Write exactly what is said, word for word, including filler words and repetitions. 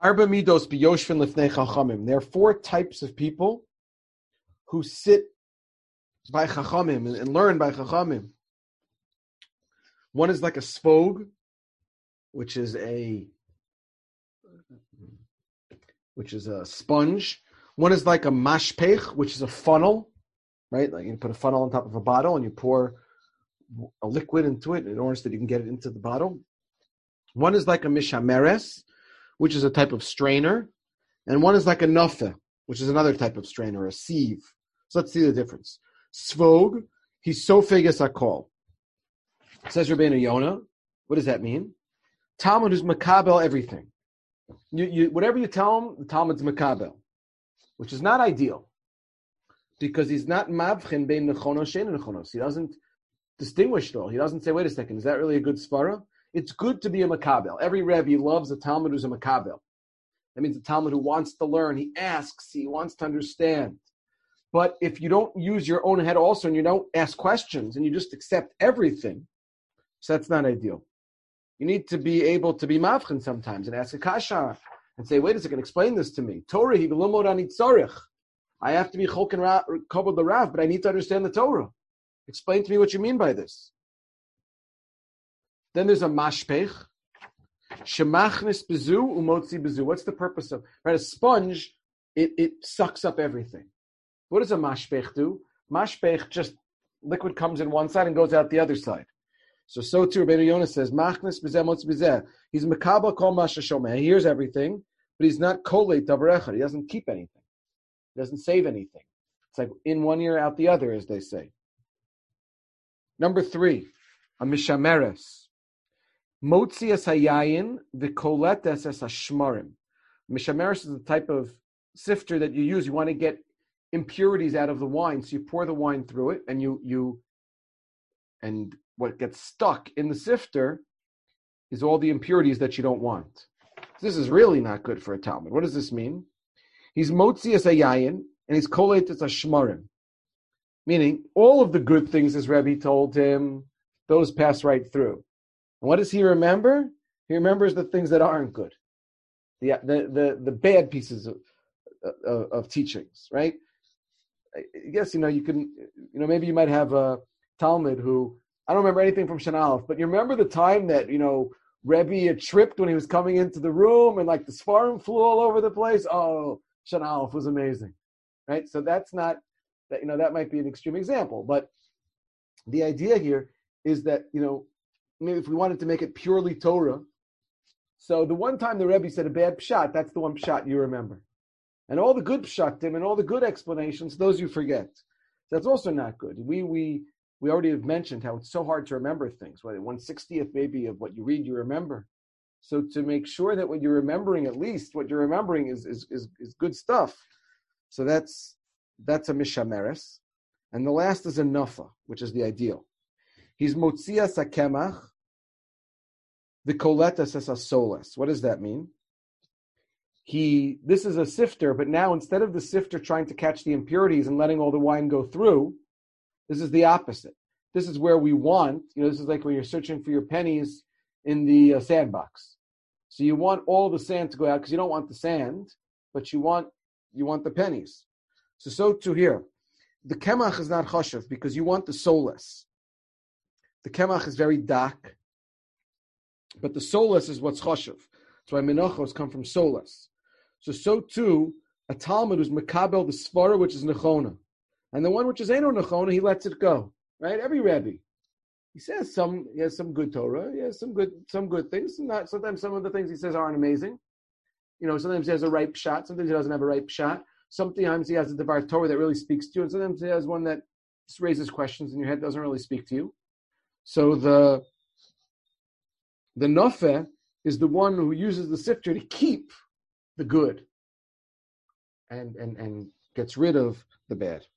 Arba midos biyoshvin lifnei chachamim. There are four types of people who sit by chachamim and, and learn by chachamim. One is like a svog, which is a which is a sponge. One is like a mashpech, which is a funnel, right? Like you put a funnel on top of a bottle and you pour a liquid into it in order that you can get it into the bottle. One is like a mishameres, which is a type of strainer. And one is like a nofe, which is another type of strainer, a sieve. So let's see the difference. Svog, he's sofeges akol. Says Rabbeinu Yonah. What does that mean? Talmud is makabel everything. You, you, whatever you tell him, the Talmud's makabel, which is not ideal, because he's not mavchin bein nechonos shein nechonos. He doesn't distinguish it all. He doesn't say, wait a second, is that really a good svara? It's good to be a makabel. Every Rebbe loves a Talmud who's a makabel. That means a Talmud who wants to learn. He asks. He wants to understand. But if you don't use your own head also, and you don't ask questions, and you just accept everything, so that's not ideal. You need to be able to be mavchin sometimes and ask a kasha and say, wait a second, explain this to me. Torah, he v'lomod ani tzorich. I have to be choken kavod l'rav, but I need to understand the Torah. Explain to me what you mean by this. Then there's a mashpech. Shemachnis bezu umotzi bezu. What's the purpose of, right? A sponge, it, it sucks up everything. What does a mashpech do? Mashpech, just liquid comes in one side and goes out the other side. So, so too, Rabbeinu Yonah says, Machnis b'zeh motzi b'zeh. He's mekabel kol masha shomeh. He hears everything, but he's not kolei davar echad. He doesn't keep anything. He doesn't save anything. It's like in one ear, out the other, as they say. Number three, a mishameres. Motzi es hayayin v'koletes es hashmarim. Mishameres is the type of sifter that you use. You want to get impurities out of the wine, so you pour the wine through it, and you you and what gets stuck in the sifter is all the impurities that you don't want. This is really not good for a Talmud. What does this mean? He's motzi es hayayin and he's kolet es hashmarim. Meaning, all of the good things his Rebbe told him, those pass right through. And what does he remember? He remembers the things that aren't good, the the the, the bad pieces of, of of teachings, right? I guess you know you can, you know maybe you might have a Talmud who I don't remember anything from Shana Aleph, but you remember the time that you know Rebbe had tripped when he was coming into the room and like the Sfarim flew all over the place. Oh, Shana Aleph was amazing, right? So that's not. That, you know, that might be an extreme example, but the idea here is that, you know, maybe if we wanted to make it purely Torah, so the one time the Rebbe said a bad pshat, that's the one pshat you remember. And all the good pshatim and all the good explanations, those you forget. That's also not good. We we we already have mentioned how it's so hard to remember things. What, one sixtieth maybe of what you read, you remember. So to make sure that what you're remembering, at least what you're remembering is is is, is good stuff. So that's That's a mishameres. And the last is a nafa, which is the ideal. He's motzias hakemach, v'koletas es hasoles. What does that mean? He, this is a sifter, but now instead of the sifter trying to catch the impurities and letting all the wine go through, this is the opposite. This is where we want, you know, this is like when you're searching for your pennies in the uh, sandbox. So you want all the sand to go out because you don't want the sand, but you want you want the pennies. So, so too here. The kemach is not chashav because you want the soulless. The kemach is very dark, but the soulless is what's chashav. That's why menachos come from soulless. So, so too, a Talmud who's mekabel the svara, which is nechona. And the one which is eno nechona, he lets it go. Right? Every Rebbe. He says some, he has some good Torah, he has some good, some good things. Not, sometimes some of the things he says aren't amazing. You know, sometimes he has a right shot, sometimes he doesn't have a right shot. Sometimes he has a Devar Torah that really speaks to you, and sometimes he has one that just raises questions in your head, doesn't really speak to you. So the the Nofe is the one who uses the sifter to keep the good and, and, and gets rid of the bad.